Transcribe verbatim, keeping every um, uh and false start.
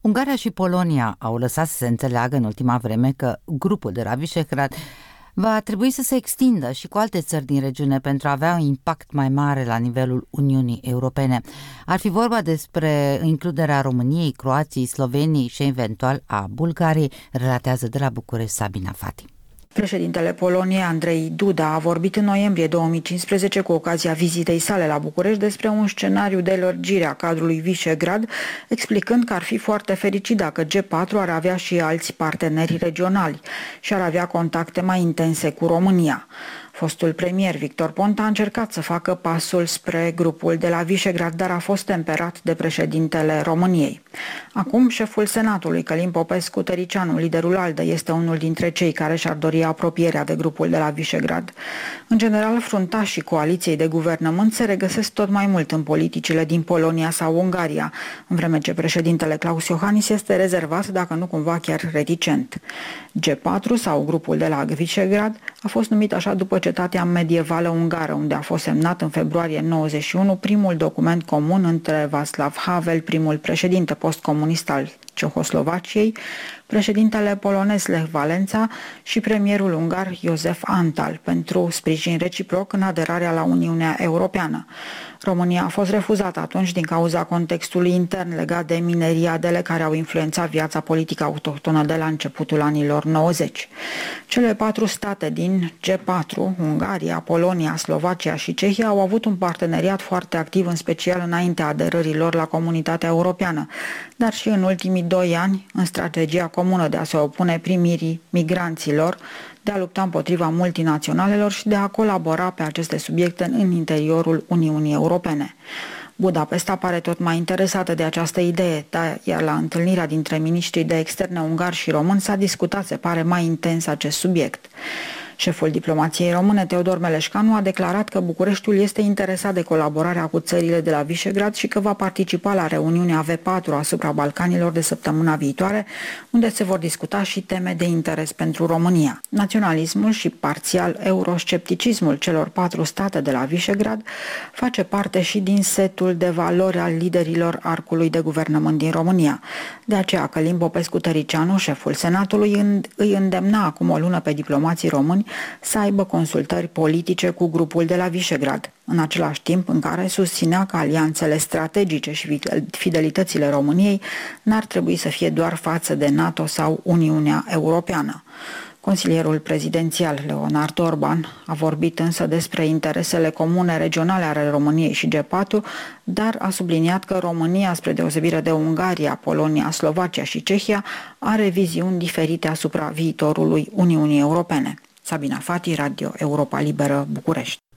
Ungaria și Polonia au lăsat să se înțeleagă în ultima vreme că grupul de la Visegrad va trebui să se extindă și cu alte țări din regiune pentru a avea un impact mai mare la nivelul Uniunii Europene. Ar fi vorba despre includerea României, Croației, Sloveniei și eventual a Bulgariei, relatează de la București Sabina Fati. Președintele Poloniei, Andrei Duda, a vorbit în noiembrie două mii cincisprezece cu ocazia vizitei sale la București despre un scenariu de lărgire a cadrului Visegrad, explicând că ar fi foarte fericit dacă G patru ar avea și alți parteneri regionali și ar avea contacte mai intense cu România. Fostul premier Victor Ponta a încercat să facă pasul spre grupul de la Visegrad, dar a fost temperat de președintele României. Acum, șeful Senatului, Călin Popescu-Tăriceanu, liderul ALDE, este unul dintre cei care și-ar dori apropierea de grupul de la Visegrad. În general, fruntașii coaliției de guvernământ se regăsesc tot mai mult în politicile din Polonia sau Ungaria, în vreme ce președintele Klaus Iohannis este rezervat, dacă nu cumva chiar reticent. G patru sau grupul de la Visegrad a fost numit așa după cetatea medievală ungară, unde a fost semnat în februarie nouăzeci și unu primul document comun între Václav Havel, primul președinte postcomunist al Cehoslovaciei, președintele polonez Lech Valența și premierul ungar József Antall pentru sprijin reciproc în aderarea la Uniunea Europeană. România a fost refuzată atunci din cauza contextului intern legat de mineriadele care au influențat viața politică autohtonă de la începutul anilor nouăzeci. Cele patru state din G patru, Ungaria, Polonia, Slovacia și Cehia, au avut un parteneriat foarte activ, în special înaintea aderării lor la Comunitatea Europeană, dar și în ultimii doi ani în strategia comună de a se opune primirii migranților, de a lupta împotriva multinaționalelor și de a colabora pe aceste subiecte în interiorul Uniunii Europene. Budapesta pare tot mai interesată de această idee, dar iar la întâlnirea dintre miniștrii de externe ungari și români s-a discutat, se pare, mai intens acest subiect. Șeful diplomației române, Teodor Meleșcanu, a declarat că Bucureștiul este interesat de colaborarea cu țările de la Visegrad și că va participa la reuniunea V patru asupra Balcanilor de săptămâna viitoare, unde se vor discuta și teme de interes pentru România. Naționalismul și parțial euroscepticismul celor patru state de la Visegrad face parte și din setul de valori al liderilor arcului de guvernământ din România. De aceea, Călin Popescu-Tăriceanu, șeful Senatului, îi îndemna acum o lună pe diplomații români să aibă consultări politice cu grupul de la Visegrad, în același timp în care susținea că alianțele strategice și fidelitățile României n-ar trebui să fie doar față de NATO sau Uniunea Europeană. Consilierul prezidențial Leonard Orban a vorbit însă despre interesele comune regionale ale României și G patru, dar a subliniat că România, spre deosebire de Ungaria, Polonia, Slovacia și Cehia, are viziuni diferite asupra viitorului Uniunii Europene. Sabina Fati, Radio Europa Liberă, București.